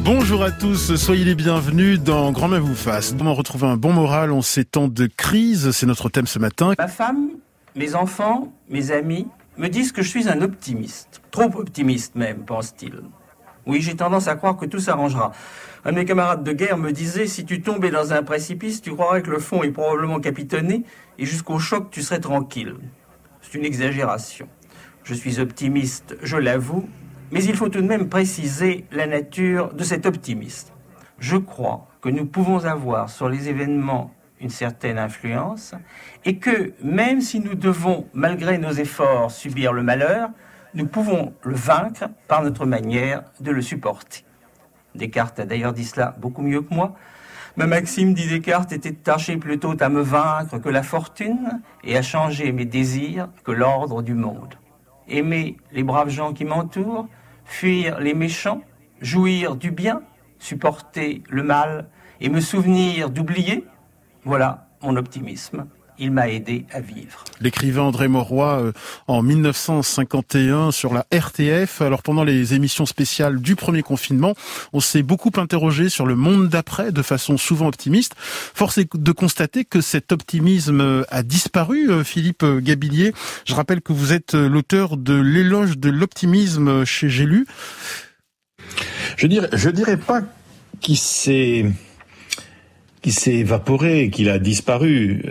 Bonjour à tous, soyez les bienvenus dans Grand Bien vous fasse. Comment retrouver un bon moral en ces temps de crise, c'est notre thème ce matin. Ma femme, mes enfants, mes amis me disent que je suis un optimiste. Trop optimiste même, pense-t-il. Oui, j'ai tendance à croire que tout s'arrangera. Un de mes camarades de guerre me disait, si tu tombais dans un précipice, tu croirais que le fond est probablement capitonné et jusqu'au choc, tu serais tranquille. C'est une exagération. Je suis optimiste, je l'avoue, mais il faut tout de même préciser la nature de cet optimisme. Je crois que nous pouvons avoir sur les événements une certaine influence et que même si nous devons, malgré nos efforts, subir le malheur, nous pouvons le vaincre par notre manière de le supporter. Descartes a d'ailleurs dit cela beaucoup mieux que moi. Ma maxime, dit Descartes, était de tâcher plutôt à me vaincre que la fortune et à changer mes désirs que l'ordre du monde. Aimer les braves gens qui m'entourent, fuir les méchants, jouir du bien, supporter le mal et me souvenir d'oublier, voilà mon optimisme. Il m'a aidé à vivre. L'écrivain André Mauroy en 1951 sur la RTF. Alors pendant les émissions spéciales du premier confinement, on s'est beaucoup interrogé sur le monde d'après de façon souvent optimiste. Force est de constater que cet optimisme a disparu. Philippe Gabillier, je rappelle que vous êtes l'auteur de l'éloge de l'optimisme chez J'ai lu. Je dirais pas qu'il s'est évaporé, qu'il a disparu.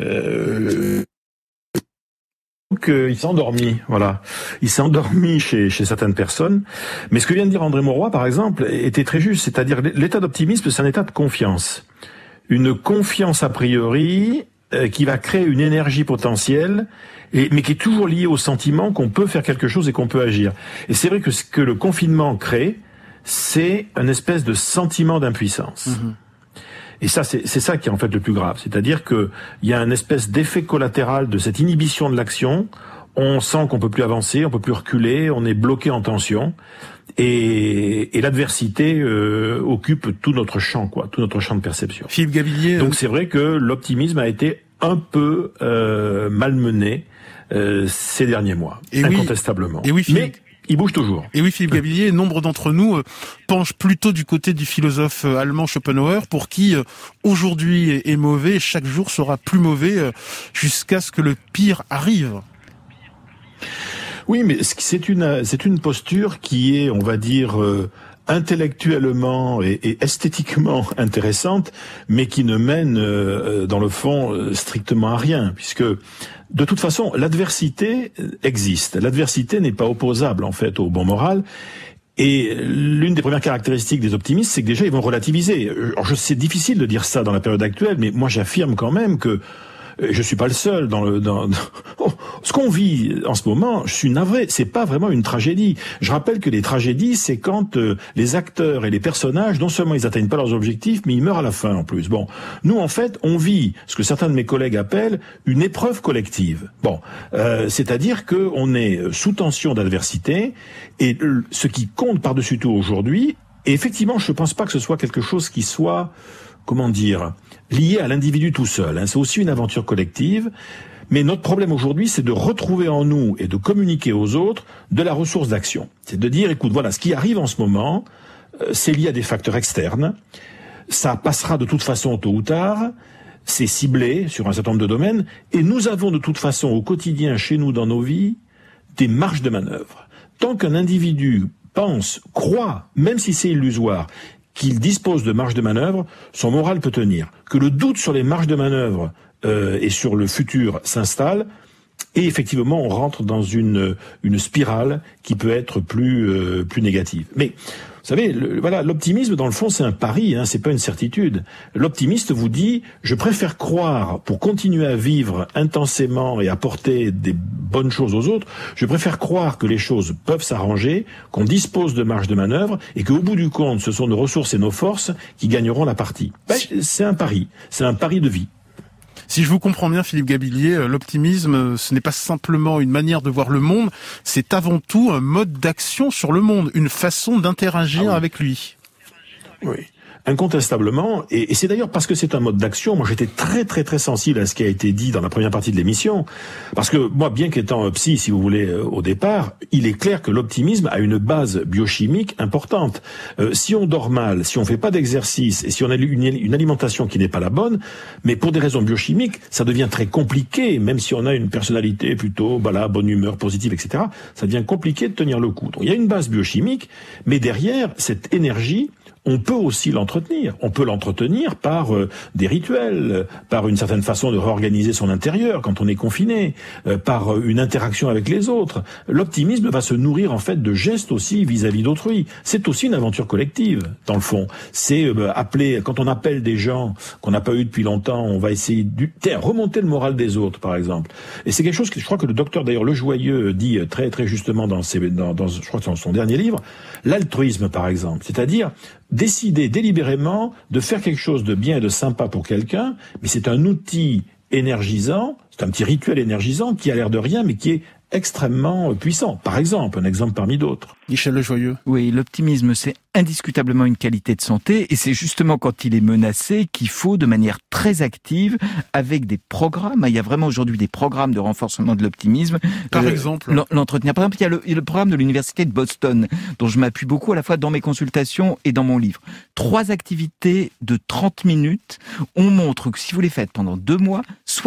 Il s'est endormi, voilà. Il s'est endormi chez certaines personnes. Mais ce que vient de dire André Mauroy, par exemple, était très juste. C'est-à-dire, l'état d'optimisme, c'est un état de confiance. Une confiance a priori qui va créer une énergie potentielle, mais qui est toujours liée au sentiment qu'on peut faire quelque chose et qu'on peut agir. Et c'est vrai que ce que le confinement crée, c'est une espèce de sentiment d'impuissance. Mmh. Et ça, c'est ça qui est en fait le plus grave. C'est-à-dire que il y a une espèce d'effet collatéral de cette inhibition de l'action. On sent qu'on peut plus avancer, on peut plus reculer, on est bloqué en tension. Et l'adversité occupe tout notre champ, tout notre champ de perception. Philippe Gabillier. Donc c'est vrai que l'optimisme a été un peu malmené ces derniers mois, incontestablement. Et oui, mais il bouge toujours. Et oui, Philippe Gabillier, nombre d'entre nous penchent plutôt du côté du philosophe allemand Schopenhauer, pour qui aujourd'hui est mauvais, et chaque jour sera plus mauvais jusqu'à ce que le pire arrive. Oui, mais c'est une posture qui est, on va dire, intellectuellement et esthétiquement intéressante, mais qui ne mène, dans le fond, strictement à rien, puisque de toute façon, l'adversité existe. L'adversité n'est pas opposable, en fait, au bon moral. Et l'une des premières caractéristiques des optimistes, c'est que déjà, ils vont relativiser. Alors, c'est difficile de dire ça dans la période actuelle, mais moi, j'affirme quand même que je suis pas le seul ce qu'on vit en ce moment. Je suis navré, c'est pas vraiment une tragédie. Je rappelle que les tragédies, c'est quand les acteurs et les personnages, non seulement ils atteignent pas leurs objectifs, mais ils meurent à la fin en plus. Bon, nous en fait, on vit ce que certains de mes collègues appellent une épreuve collective. Bon, c'est-à-dire que on est sous tension d'adversité, et ce qui compte par-dessus tout aujourd'hui, et effectivement, je pense pas que ce soit quelque chose qui soit, comment dire, lié à l'individu tout seul. C'est aussi une aventure collective. Mais notre problème aujourd'hui, c'est de retrouver en nous et de communiquer aux autres de la ressource d'action. C'est de dire, écoute, voilà, ce qui arrive en ce moment, c'est lié à des facteurs externes. Ça passera de toute façon tôt ou tard. C'est ciblé sur un certain nombre de domaines. Et nous avons de toute façon au quotidien, chez nous, dans nos vies, des marges de manœuvre. Tant qu'un individu croit, même si c'est illusoire, qu'il dispose de marge de manœuvre, son moral peut tenir. Que le doute sur les marges de manœuvre et sur le futur s'installe, et effectivement on rentre dans une spirale qui peut être plus négative. Mais vous savez, l'optimisme dans le fond c'est un pari, c'est pas une certitude. L'optimiste vous dit, je préfère croire, pour continuer à vivre intensément et apporter des bonnes choses aux autres, je préfère croire que les choses peuvent s'arranger, qu'on dispose de marge de manœuvre, et qu'au bout du compte, ce sont nos ressources et nos forces qui gagneront la partie. C'est un pari de vie. Si je vous comprends bien, Philippe Gabillier, l'optimisme, ce n'est pas simplement une manière de voir le monde, c'est avant tout un mode d'action sur le monde, une façon d'interagir avec lui. Oui. incontestablement, et c'est d'ailleurs parce que c'est un mode d'action, moi j'étais très très très sensible à ce qui a été dit dans la première partie de l'émission, parce que moi, bien qu'étant psy, si vous voulez, au départ, il est clair que l'optimisme a une base biochimique importante. Si on dort mal, si on fait pas d'exercice, et si on a une alimentation qui n'est pas la bonne, mais pour des raisons biochimiques, ça devient très compliqué, même si on a une personnalité plutôt, bonne humeur, positive, etc., ça devient compliqué de tenir le coup. Donc il y a une base biochimique, mais derrière, cette énergie, on peut aussi l'entretenir. On peut l'entretenir par des rituels, par une certaine façon de réorganiser son intérieur quand on est confiné, par une interaction avec les autres. L'optimisme va se nourrir en fait de gestes aussi vis-à-vis d'autrui. C'est aussi une aventure collective, dans le fond. C'est quand on appelle des gens qu'on n'a pas eu depuis longtemps, on va essayer de remonter le moral des autres, par exemple. Et c'est quelque chose que je crois que le docteur d'ailleurs Le Joyeux dit très très justement dans je crois que dans son dernier livre, l'altruisme par exemple, c'est-à-dire décider délibérément de faire quelque chose de bien et de sympa pour quelqu'un, mais c'est un outil énergisant, c'est un petit rituel énergisant qui a l'air de rien, mais qui est extrêmement puissant. Par exemple, un exemple parmi d'autres. Michel Le Joyeux. Oui, l'optimisme, c'est indiscutablement une qualité de santé, et c'est justement quand il est menacé qu'il faut, de manière très active, avec des programmes, il y a vraiment aujourd'hui des programmes de renforcement de l'optimisme. Par exemple l'entretenir. Par exemple, il y a le programme de l'Université de Boston, dont je m'appuie beaucoup à la fois dans mes consultations et dans mon livre. 3 activités de 30 minutes. On montre que si vous les faites pendant 2 mois,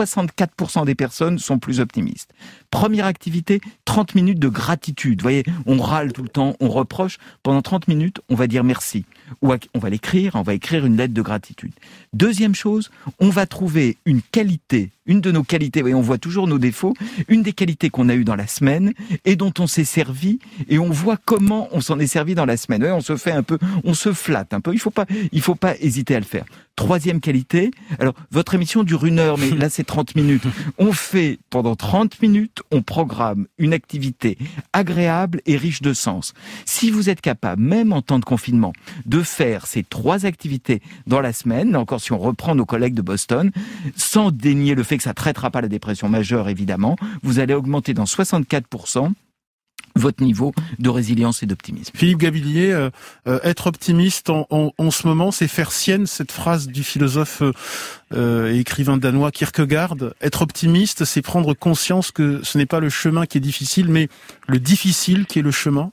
64% des personnes sont plus optimistes. Première activité, 30 minutes de gratitude. Vous voyez, on râle tout le temps, on reproche. Pendant 30 minutes, on va dire merci. Ou on va écrire une lettre de gratitude. Deuxième chose, on va trouver une qualité, une de nos qualités, voyez, on voit toujours nos défauts, une des qualités qu'on a eues dans la semaine et dont on s'est servi, et on voit comment on s'en est servi dans la semaine. Voyez, on se flatte un peu, il faut pas hésiter à le faire. Troisième qualité, alors votre émission dure 1 heure, mais là c'est 30 minutes. On fait pendant 30 minutes, on programme une activité agréable et riche de sens. Si vous êtes capable, même en temps de confinement, de faire ces 3 activités dans la semaine, là encore si on reprend nos collègues de Boston, sans dénier le fait que ça ne traitera pas la dépression majeure évidemment, vous allez augmenter dans 64% votre niveau de résilience et d'optimisme. Philippe Gavillier, être optimiste en ce moment, c'est faire sienne cette phrase du philosophe et écrivain danois Kierkegaard. Être optimiste, c'est prendre conscience que ce n'est pas le chemin qui est difficile, mais le difficile qui est le chemin.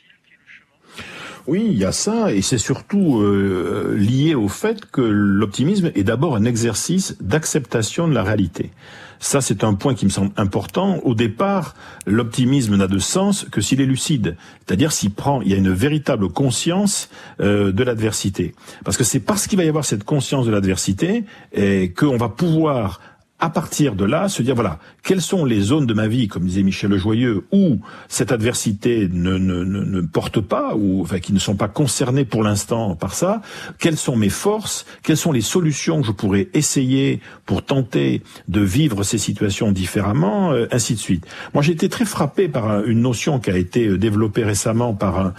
Oui, il y a ça, et c'est surtout lié au fait que l'optimisme est d'abord un exercice d'acceptation de la réalité. Ça, c'est un point qui me semble important. Au départ, l'optimisme n'a de sens que s'il est lucide. C'est-à-dire il y a une véritable conscience de l'adversité. Parce que c'est parce qu'il va y avoir cette conscience de l'adversité qu'on va pouvoir, à partir de là, se dire, voilà, quelles sont les zones de ma vie, comme disait Michel Le Joyeux, où cette adversité ne porte pas, ou enfin qui ne sont pas concernées pour l'instant par ça, quelles sont mes forces, quelles sont les solutions que je pourrais essayer pour tenter de vivre ces situations différemment, ainsi de suite. Moi, j'ai été très frappé par une notion qui a été développée récemment par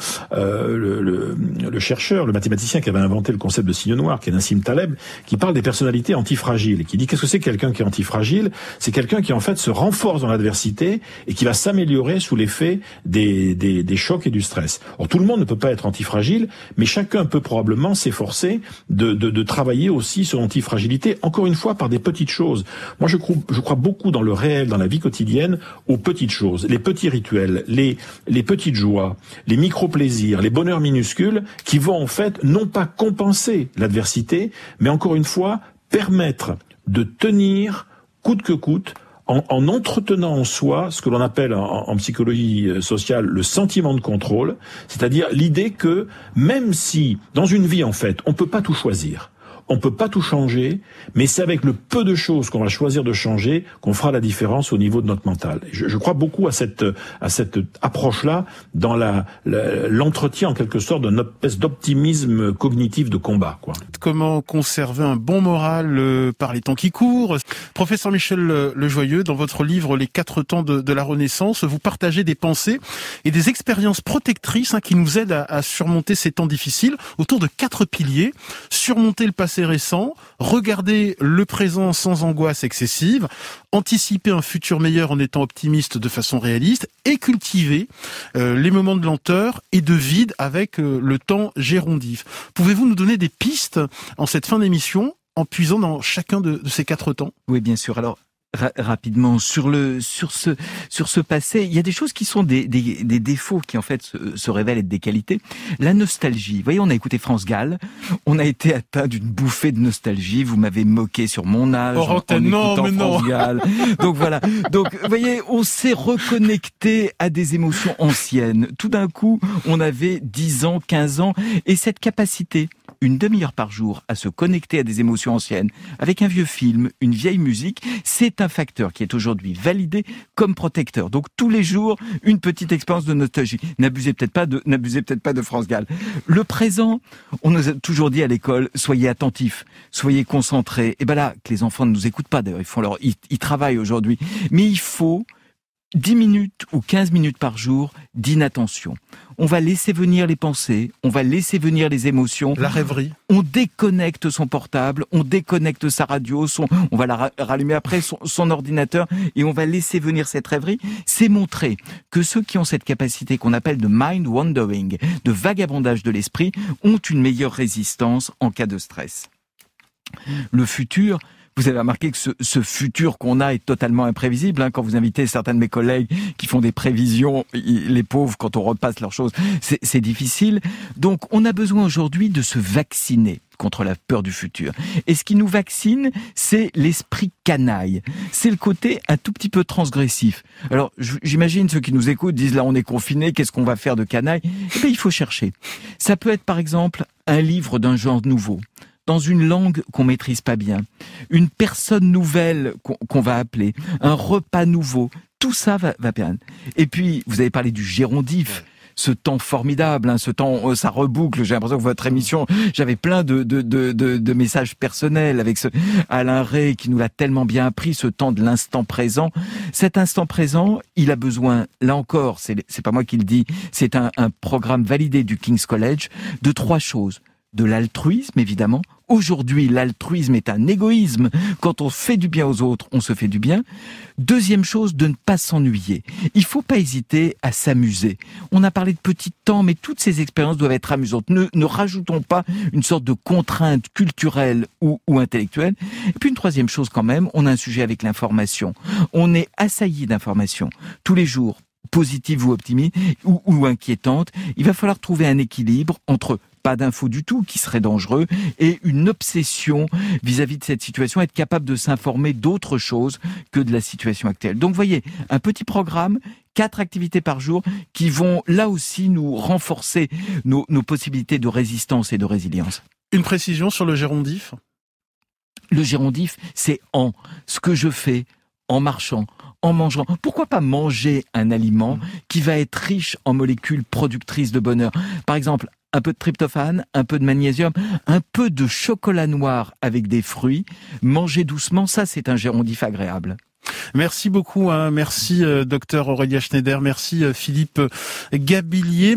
le chercheur, le mathématicien qui avait inventé le concept de signe noir, qui est Nassim Taleb, qui parle des personnalités antifragiles, et qui dit qu'est-ce que c'est quelqu'un qui est antifragile? C'est quelqu'un qui en fait se renforce dans l'adversité et qui va s'améliorer sous l'effet des chocs et du stress. Or, tout le monde ne peut pas être antifragile, mais chacun peut probablement s'efforcer de travailler aussi son antifragilité, encore une fois par des petites choses. Moi, je crois beaucoup dans le réel, dans la vie quotidienne, aux petites choses, les petits rituels, les petites joies, les micro-plaisirs, les bonheurs minuscules qui vont en fait non pas compenser l'adversité, mais encore une fois permettre de tenir coûte que coûte en entretenant en soi ce que l'on appelle en psychologie sociale le sentiment de contrôle, c'est-à-dire l'idée que même si dans une vie en fait on peut pas tout choisir, on peut pas tout changer, mais c'est avec le peu de choses qu'on va choisir de changer qu'on fera la différence au niveau de notre mental. Je crois beaucoup à cette approche-là dans l'entretien en quelque sorte d'une espèce d'optimisme cognitif de combat, quoi. comment conserver un bon moral par les temps qui courent. Professeur Michel Lejoyeux, dans votre livre Les 4 temps de la Renaissance, vous partagez des pensées et des expériences protectrices qui nous aident à surmonter ces temps difficiles autour de 4 piliers. Surmonter le passé récent, regarder le présent sans angoisse excessive, anticiper un futur meilleur en étant optimiste de façon réaliste et cultiver les moments de lenteur et de vide avec le temps gérondif. Pouvez-vous nous donner des pistes en cette fin d'émission en puisant dans chacun de ces 4 temps? Oui, bien sûr. Alors, rapidement, sur ce passé, il y a des choses qui sont des défauts qui en fait se révèlent être des qualités. La nostalgie. Vous voyez, on a écouté France Gall, on a été atteint d'une bouffée de nostalgie. Vous m'avez moqué sur mon âge en écoutant France Gall. Donc voilà. Donc, vous voyez, on s'est reconnecté à des émotions anciennes. Tout d'un coup, on avait 10 ans, 15 ans, et cette capacité, une demi-heure par jour, à se connecter à des émotions anciennes, avec un vieux film, une vieille musique, c'est un facteur qui est aujourd'hui validé comme protecteur. Donc tous les jours, une petite expérience de nostalgie. N'abusez peut-être pas de France Gall. Le présent, on nous a toujours dit à l'école, soyez attentifs, soyez concentrés. Et ben là, que les enfants ne nous écoutent pas, d'ailleurs, ils travaillent aujourd'hui. Mais il faut 10 minutes ou 15 minutes par jour d'inattention. On va laisser venir les pensées, on va laisser venir les émotions. La rêverie. On déconnecte son portable, on déconnecte sa radio, on va la rallumer après, son ordinateur, et on va laisser venir cette rêverie. C'est montrer que ceux qui ont cette capacité qu'on appelle de mind wandering, de vagabondage de l'esprit, ont une meilleure résistance en cas de stress. Le futur... Vous avez remarqué que ce futur qu'on a est totalement imprévisible. Quand vous invitez certains de mes collègues qui font des prévisions, les pauvres, quand on repasse leurs choses, c'est difficile. Donc, on a besoin aujourd'hui de se vacciner contre la peur du futur. Et ce qui nous vaccine, c'est l'esprit canaille. C'est le côté un tout petit peu transgressif. Alors, j'imagine ceux qui nous écoutent disent là, on est confinés, qu'est-ce qu'on va faire de canaille? Eh bien, il faut chercher. Ça peut être, par exemple, un livre d'un genre nouveau, dans une langue qu'on maîtrise pas bien, une personne nouvelle qu'on va appeler, un repas nouveau, tout ça va bien. Et puis, vous avez parlé du gérondif, ce temps formidable, ce temps, ça reboucle. J'ai l'impression que votre émission, j'avais plein de messages personnels avec ce Alain Ray qui nous l'a tellement bien appris, ce temps de l'instant présent. Cet instant présent, il a besoin, là encore, c'est pas moi qui le dis, c'est un programme validé du King's College, de 3 choses. De l'altruisme, évidemment. Aujourd'hui, l'altruisme est un égoïsme. Quand on fait du bien aux autres, on se fait du bien. Deuxième chose, de ne pas s'ennuyer. Il faut pas hésiter à s'amuser. On a parlé de petits temps, mais toutes ces expériences doivent être amusantes. Ne rajoutons pas une sorte de contrainte culturelle ou intellectuelle. Et puis une troisième chose quand même, on a un sujet avec l'information. On est assailli d'informations tous les jours, positives ou optimistes ou inquiétantes. Il va falloir trouver un équilibre entre pas d'infos du tout, qui serait dangereux, et une obsession vis-à-vis de cette situation, être capable de s'informer d'autre chose que de la situation actuelle. Donc, vous voyez, un petit programme, 4 activités par jour, qui vont là aussi nous renforcer nos possibilités de résistance et de résilience. Une précision sur le gérondif? Le gérondif, c'est ce que je fais en marchant, en mangeant. Pourquoi pas manger un aliment qui va être riche en molécules productrices de bonheur? Par exemple, un peu de tryptophane, un peu de magnésium, un peu de chocolat noir avec des fruits. Manger doucement, ça c'est un gérondif agréable. Merci beaucoup, merci docteur Aurélia Schneider, merci Philippe Gabillier.